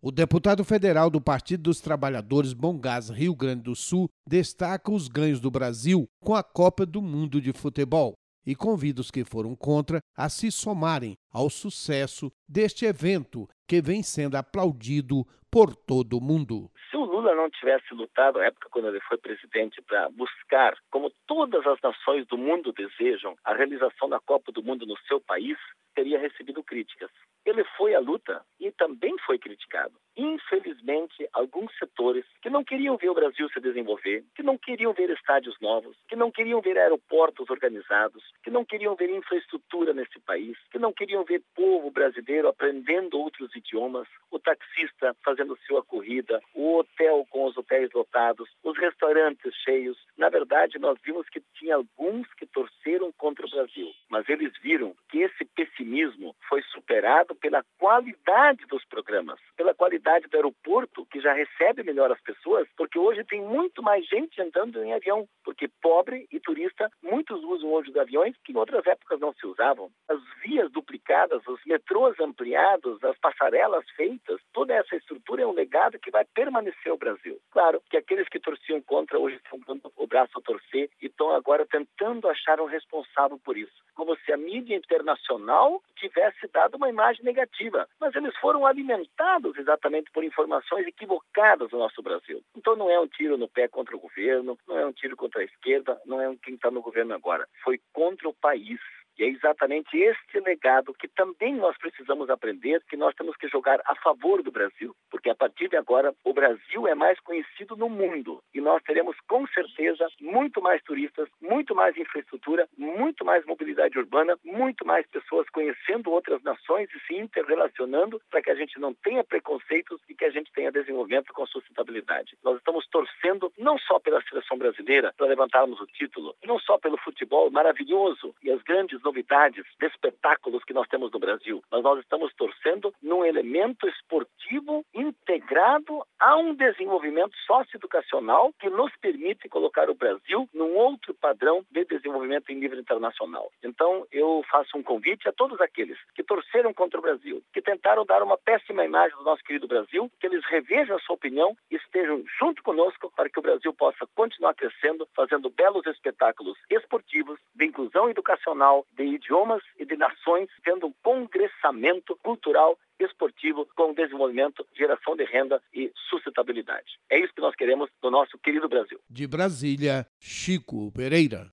O deputado federal do Partido dos Trabalhadores Bongás, Rio Grande do Sul, destaca os ganhos do Brasil com a Copa do Mundo de Futebol e convida os que foram contra a se somarem ao sucesso deste evento que vem sendo aplaudido por todo o mundo. Se o Lula não tivesse lutado na época quando ele foi presidente para buscar, como todas as nações do mundo desejam, a realização da Copa do Mundo no seu país, teria recebido críticas. Ele foi à luta e também foi criticado. Infelizmente, alguns setores que não queriam ver o Brasil se desenvolver, que não queriam ver estádios novos, que não queriam ver aeroportos organizados, que não queriam ver infraestrutura nesse país, que não queriam ver povo brasileiro aprendendo outros idiomas, o taxista fazendo sua corrida, o hotel com os hotéis lotados, os restaurantes cheios. Na verdade, nós vimos que tinha alguns que torceram contra o Brasil, mas eles viram que esse pessimismo foi superado pela qualidade dos programas, pela qualidade do aeroporto, que já recebe melhor as pessoas, porque hoje tem muito mais gente andando em avião, porque pobre e turista, muitos usam hoje os aviões que em outras épocas não se usavam. As vias duplicadas, os metrôs ampliados, as passarelas feitas, toda essa estrutura é um legado que vai permanecer no Brasil. Claro que aqueles que torciam contra hoje estão dando o braço a torcer e estão agora tentando achar um responsável por isso. Como se a mídia internacional tivesse dado uma imagem negativa. Mas eles foram alimentados exatamente por informações equivocadas do nosso Brasil. Então não é um tiro no pé contra o governo, não é um tiro contra a esquerda, não é quem está no governo agora. Foi contra o país. E é exatamente este legado que também nós precisamos aprender, que nós temos que jogar a favor do Brasil. Porque a partir de agora, o Brasil é mais conhecido no mundo. E nós teremos, com certeza, muito mais turistas, muito mais infraestrutura, muito mais mobilidade urbana, muito mais pessoas conhecendo outras nações e se interrelacionando para que a gente não tenha preconceitos e que a gente tenha desenvolvimento com sustentabilidade. Nós estamos torcendo não só pela seleção brasileira, para levantarmos o título, não só pelo futebol maravilhoso e as grandes novidades de espetáculos que nós temos no Brasil, mas nós estamos torcendo num elemento esportivo integrado a um desenvolvimento socioeducacional que nos permite colocar o Brasil num outro padrão de desenvolvimento em nível internacional. Então, eu faço um convite a todos aqueles que torceram contra o Brasil, que tentaram dar uma péssima imagem do nosso querido Brasil, que eles revejam a sua opinião e estejam junto conosco para que o Brasil possa continuar crescendo, fazendo belos espetáculos esportivos, de inclusão educacional, de idiomas e de nações, tendo um congressamento cultural esportivo com desenvolvimento, geração de renda e sustentabilidade. É isso que nós queremos do nosso querido Brasil. De Brasília, Chico Pereira.